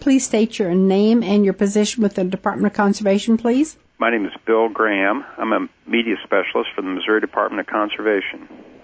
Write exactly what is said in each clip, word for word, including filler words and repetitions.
please state your name and your position with the Department of Conservation, please? My name is Bill Graham. I'm a media specialist for the Missouri Department of Conservation.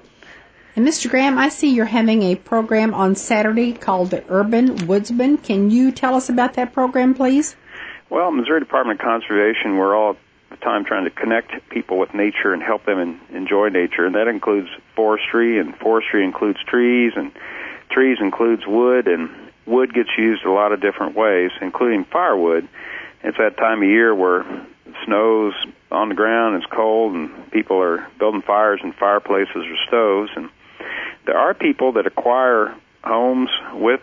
And Mister Graham, I see you're having a program on Saturday called the Urban Woodsman. Can you tell us about that program, please? Well, Missouri Department of Conservation, we're all the time trying to connect people with nature and help them in, enjoy nature, and that includes forestry, and forestry includes trees, and trees includes wood, and wood gets used a lot of different ways, including firewood. It's that time of year where snow's on the ground, it's cold, and people are building fires in fireplaces or stoves, and there are people that acquire homes with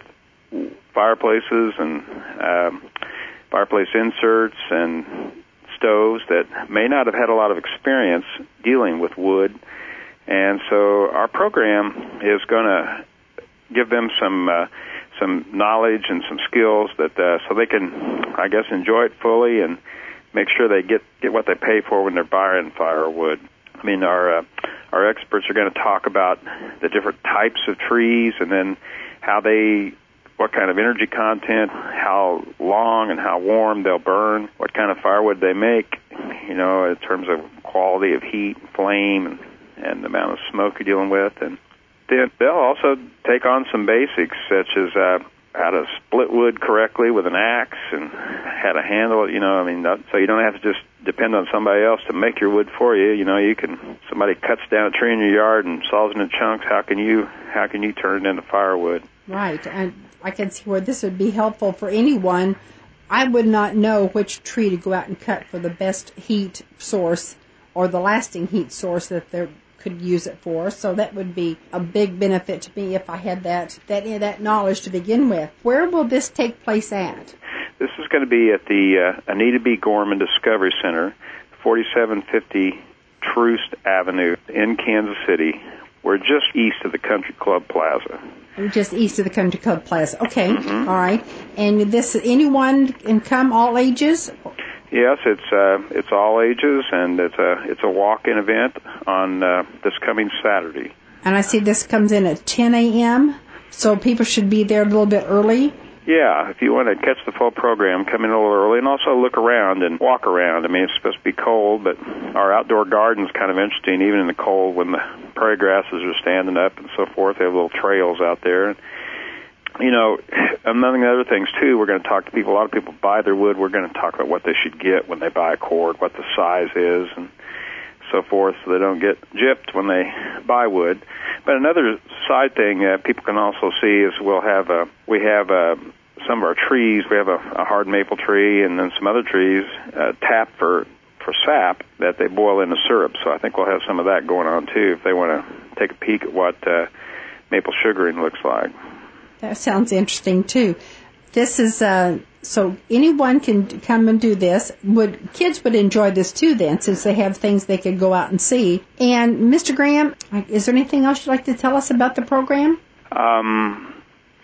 fireplaces and um, fireplace inserts and stoves that may not have had a lot of experience dealing with wood. And so our program is going to give them some uh, some knowledge and some skills that uh, so they can, I guess, enjoy it fully and make sure they get, get what they pay for when they're buying firewood. I mean, our uh, our experts are going to talk about the different types of trees and then how they, what kind of energy content, how long and how warm they'll burn, what kind of firewood they make, you know, in terms of quality of heat, flame, and, and the amount of smoke you're dealing with. And then they'll also take on some basics such as uh, how to split wood correctly with an axe and how to handle it, you know, I mean, not, so you don't have to just depend on somebody else to make your wood for you. You know, you can, somebody cuts down a tree in your yard and saws it into chunks, how can you, how can you turn it into firewood? Right, and I can see where this would be helpful for anyone. I would not know which tree to go out and cut for the best heat source or the lasting heat source that they could use it for. So that would be a big benefit to me if I had that that that knowledge to begin with. Where will this take place at? This is going to be at the uh, Anita B. Gorman Discovery Center, forty-seven fifty Troost Avenue in Kansas City. We're just east of the Country Club Plaza. Just east of the Country Club Plaza. Okay, mm-hmm. All right. And this, anyone can come, all ages? Yes, it's uh, it's all ages, and it's a it's a walk-in event on uh, this coming Saturday. And I see this comes in at ten a.m., so people should be there a little bit early. Yeah, if you want to catch the full program, come in a little early, and also look around and walk around. I mean, it's supposed to be cold, but our outdoor garden's kind of interesting, even in the cold when the prairie grasses are standing up and so forth. They have little trails out there. You know, among the other things, too, we're going to talk to people. A lot of people buy their wood. We're going to talk about what they should get when they buy a cord, what the size is, and so forth, so they don't get gypped when they buy wood. But another side thing uh, people can also see is we'll have a, we have a, some of our trees. We have a, a hard maple tree and then some other trees uh, tapped for, for sap that they boil into syrup. So I think we'll have some of that going on, too, if they want to take a peek at what uh, maple sugaring looks like. That sounds interesting, too. This is, uh, so anyone can come and do this. Would kids would enjoy this, too, then, since they have things they could go out and see. And, Mister Graham, is there anything else you'd like to tell us about the program? Um,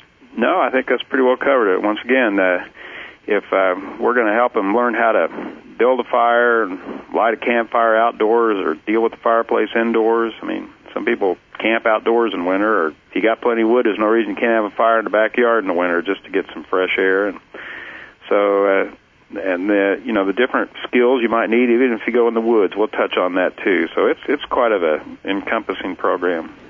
no, I think that's pretty well covered it. Once again, uh, if uh, we're going to help them learn how to build a fire and light a campfire outdoors or deal with the fireplace indoors, I mean, some people camp outdoors in winter, or if you got plenty of wood, there's no reason you can't have a fire in the backyard in the winter just to get some fresh air. And so, uh, and the, you know, the different skills you might need, even if you go in the woods, we'll touch on that too. So it's it's quite of a encompassing program.